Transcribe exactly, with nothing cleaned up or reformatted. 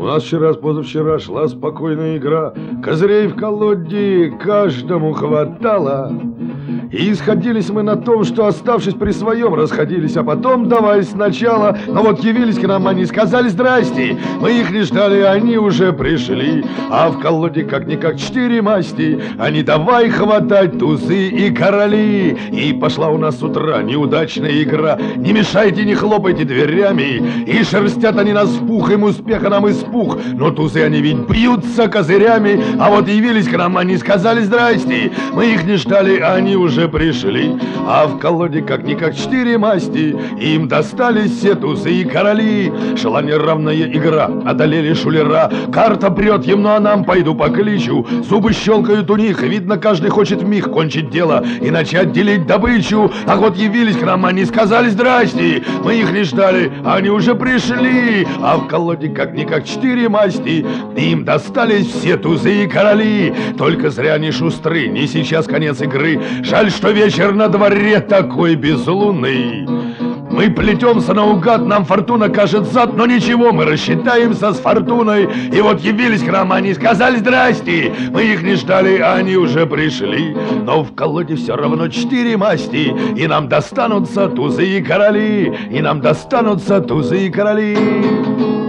У нас вчера с позавчера шла спокойная игра. Козырей в колоде каждому хватало. И исходились мы на том, что, оставшись при своем, расходились, а потом давай сначала. Но вот явились к нам они, сказали здрасте. Мы их не ждали, они уже пришли. А в колоде как-никак четыре масти. Они давай хватать тузы и короли. И пошла у нас с утра неудачная игра. Не мешайте, не хлопайте дверями. И шерстят они нас в пух, им успеха нам испух. Но тузы они ведь бьются козырями. А вот явились к нам они, сказали здрасте. Мы их не ждали, они уже пришли. А в колоде как-никак четыре масти. Им достались все тузы и короли. Шла неравная игра, одолели шулера. Карта прет им, ну а нам пойду покличу. Зубы щелкают у них, видно, каждый хочет вмиг кончить дело и начать делить добычу. А вот явились к нам они, сказали здрасте. Мы их не ждали, они уже пришли. А в колоде как-никак четыре масти. Им достались все тузы и короли. Только зря не шустры, не сейчас конец игры. Жаль, что вечер на дворе такой безлунный. Мы плетемся наугад, нам фортуна кажет зад, но ничего, мы рассчитаемся с фортуной. И вот явились к нам они, сказали здрасте. Мы их не ждали, они уже пришли. Но в колоде все равно четыре масти. И нам достанутся тузы и короли. И нам достанутся тузы и короли.